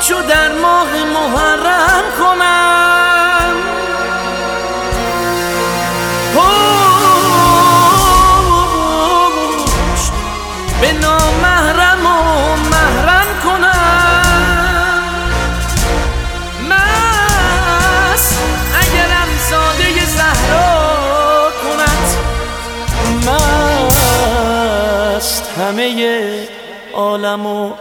پاشو در ماه محرم کنم، پشت به نامحرم و محرم کنم. مست اگرم ساده زهرا کند، مست همه عالم و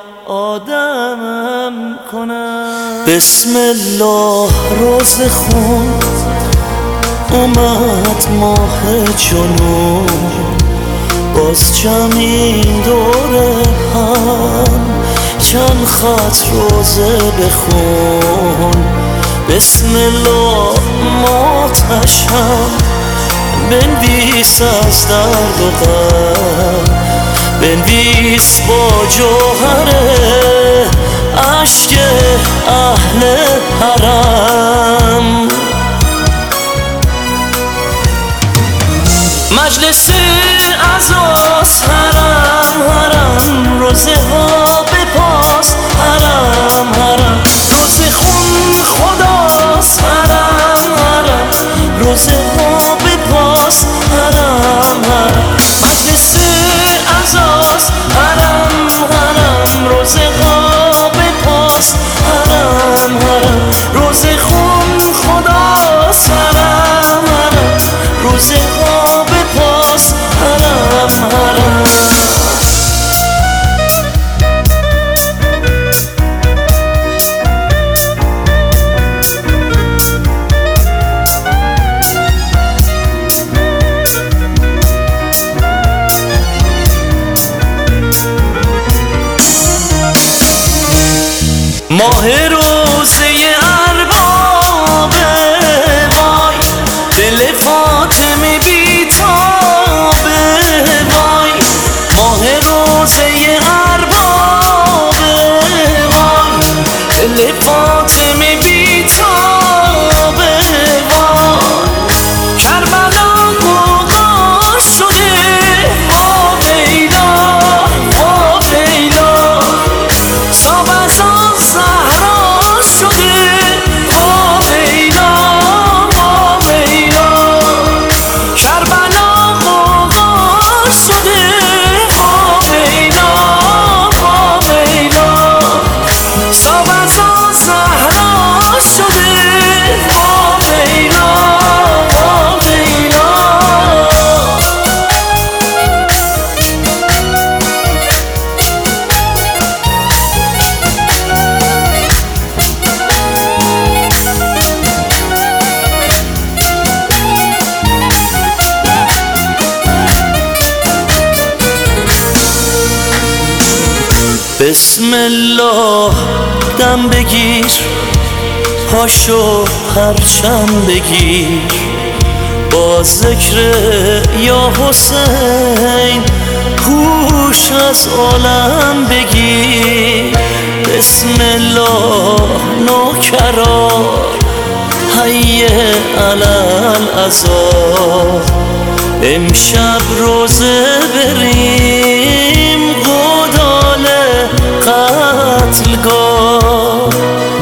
آدم کنم. بسم الله روز خون اومد ماه جنون، باز جمعیم دور هم چند خط روزه بخون. بسم الله ماتشم بنویس از درد و غم، بنویس با جوهر اشک اهل حرم. مجلس عزاست حرم حرم، روزه ها بپاس حرم حرم، روزه خون خداست حرم حرم، روزه ها بپاس حرم حرم. مجلس عزاست حرم حرم، روزه ها بپاس حرم حرم، روزه خون خداست حرم حرم، روزه ها بپاس حرم حرم. ماه روزه اربابه وای، دل فاطمه بیتابه وای. ماه روزه اربابه وای، دل فاطمه بیتابه وای. کربلا گوگاش شده آبیلا آبیلا، سابزان زهرا شده آبیلا آبیلا. کربلا غوغا شده آبیلا آبیلا، سابزان زهرا شده آبیلا آبیلا. بسم الله دم بگیر، پاشو پرچم بگیر، با ذکر یا حسین هوش از عالم بگیر. بسم الله نوکران حی علی العزا، امشب روزه بریم گودال قتلگاه.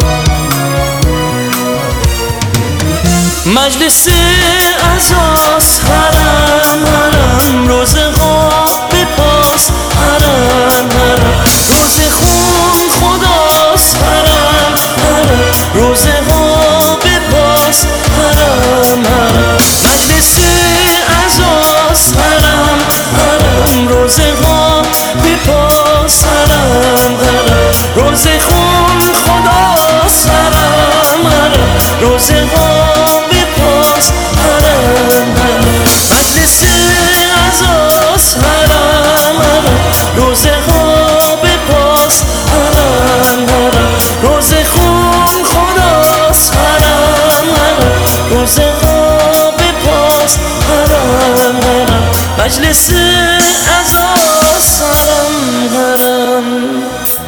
مجلس عزاست حرم حرم، روزه ها بپاس حرم حرم، روزه خون خداست حرم حرم، روزه ها بپاس حرم حرم. مجلس عزاست حرم حرم، روزه ها بپاس حرم حرم، روزه خون خداست حرم حرم، روزه ها بپاس حرم حرم. مجلس عزاست حرم حرم، روزه ها بپاس حرم حرم، روزه خون خداست حرم حرم، روزه ها بپاس حرم حرم. مجلس عزاست حرم حرم،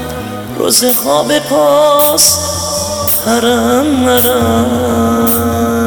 روزه ها بپاس حرم حرم.